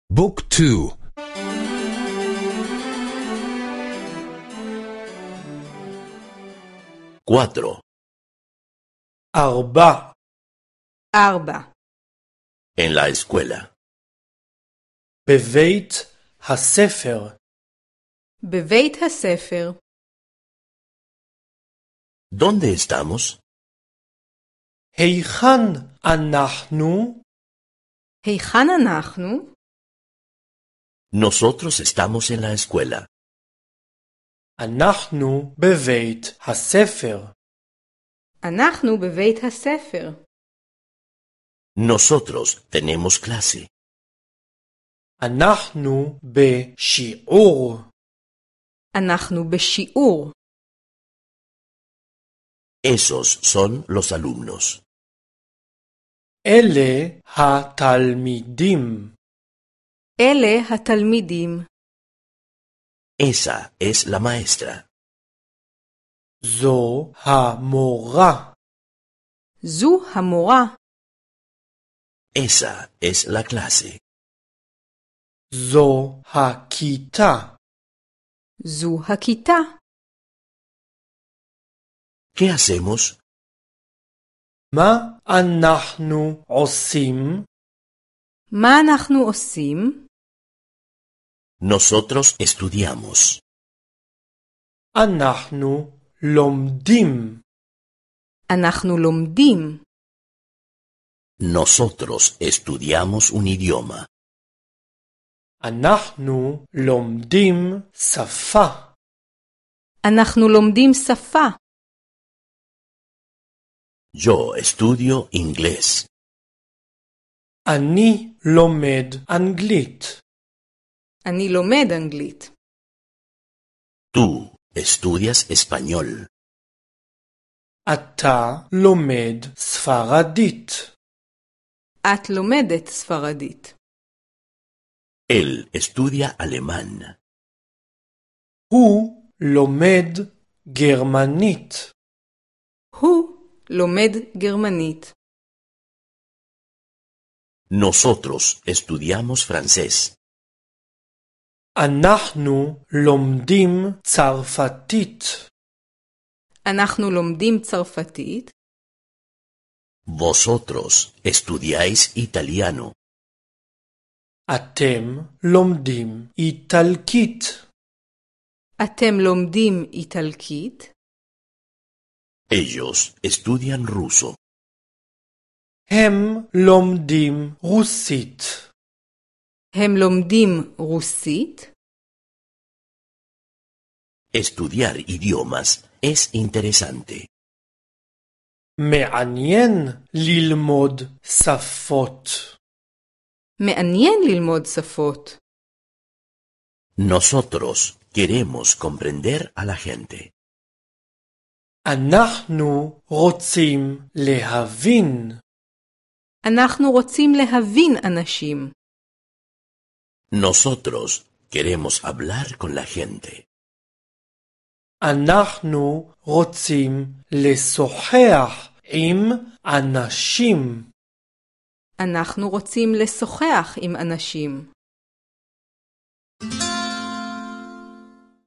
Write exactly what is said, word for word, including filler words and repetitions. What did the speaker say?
بوك تو. Cuatro. أربع. أربع. En la escuela. בבית הספר. בבית הספר. ¿Dónde estamos? היכן אנחנו? היכן אנחנו? Nosotros estamos en la escuela. אנחנו בבית הספר. אנחנו בבית הספר. Nosotros tenemos clase. אנחנו בשיעור. אנחנו בשיעור. Esos son los alumnos. אלה התלמידים. אלה התלמידים. Esa es la maestra. זו המורה. זו המורה. Esa es la clase. זו הכיתה. זו הכיתה. ¿Qué hacemos? מה אנחנו עושים? מה אנחנו עושים? Nosotros estudiamos. אנחנו לומדים. אנחנו לומדים. Nosotros estudiamos un idioma. אנחנו לומדים שפה. אנחנו לומדים שפה. Yo estudio inglés. אני לומד אנגלית. אני לומד אנגלית. Tú estudias español. אתה לומד ספרדית. את לומדת ספרדית. Él estudia alemán. הוא לומד גרמנית. הוא לומד גרמנית. Nosotros estudiamos francés. אנחנו לומדים צרפתית. אנחנו לומדים צרפתית. Vosotros estudiáis italiano. אתם לומדים איטלקית. אתם לומדים איטלקית. Ellos estudian ruso. הם לומדים רוסית. הם לומדים רוסית. Estudiar idiomas es interesante. מעניין ללמוד שפות. מעניין ללמוד שפות. Nosotros queremos comprender a la gente. אנחנו רוצים להבין. אנחנו רוצים להבין אנשים. Nosotros queremos hablar con la gente. אנחנו רוצים לשוחח עם אנשים. אנחנו רוצים לשוחח עם אנשים.